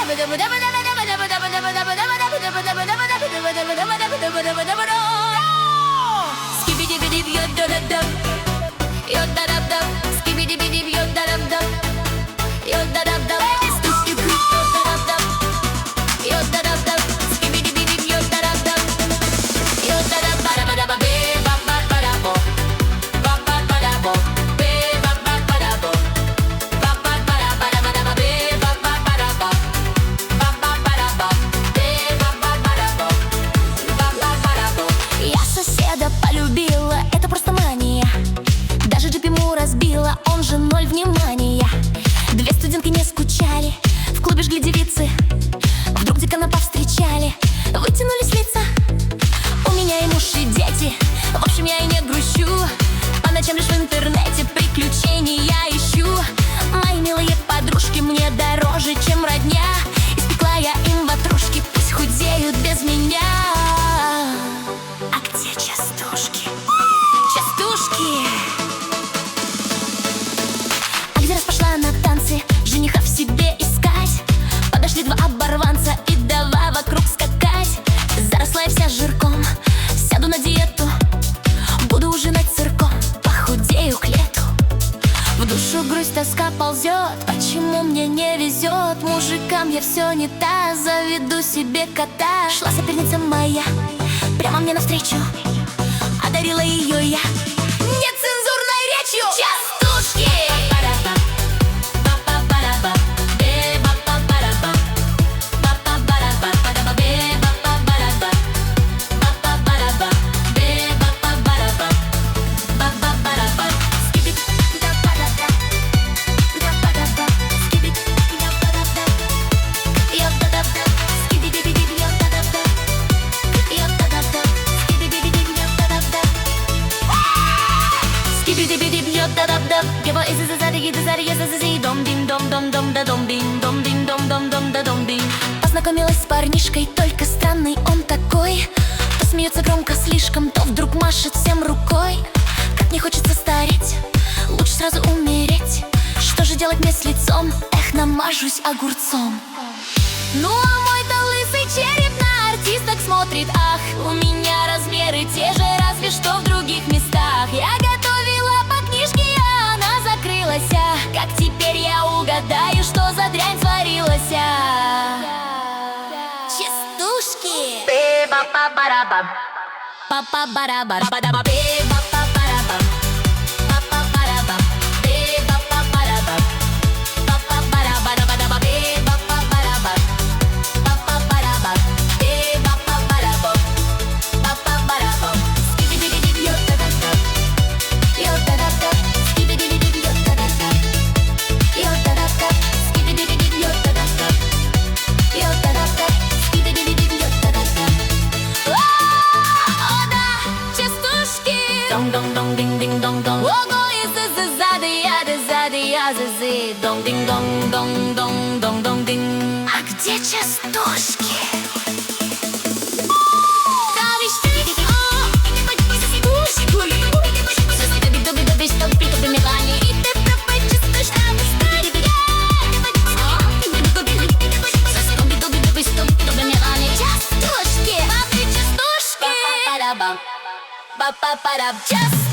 Полюбила, это просто мания. Даже джип ему разбила, он же ноль внимания. Две студентки не скучали, в клубе жгли девицы. Вдруг декана повстречали, вытянулись лица. У меня и муж, и дети, в общем я и не грущу. По ночам лишь в интернете приключений я ищу. Мои милые подружки мне дороже, чем родня. Испекла я им ватрушки, пусть худеют без меня. А где частушки? Частушки! А где раз пошла на танцы, жениха в себе искать? Подошли два оборванца и давай вокруг скакать. Заросла я вся жирком, сяду на диету, буду ужинать сырком, похудею к лету. В душу грусть, тоска ползет, почему мне не везет? Мужикам я все не та, заведу себе кота. Шла соперница моя прямо мне навстречу, одарила ее я нецензурной речью. Частушки! Познакомилась с парнишкой, только странный он такой. То смеется громко слишком, то вдруг машет всем рукой. Как не хочется стареть, лучше сразу умереть. Что же делать мне с лицом? Эх, намажусь огурцом. Ну а мой-то лысый череп на артисток смотрит. Ах, у меня размеры те же, разве что в других местах. Я готовила по книжке, а она закрылась. Как теперь я угадаю, что за дрянь творилась? Частушки! Ба-ба-ба-ба-ба, ба-ба-ба-ба-ба-ба-ба, ба-ба-ба-ба-ба. А где частушки? Частушки!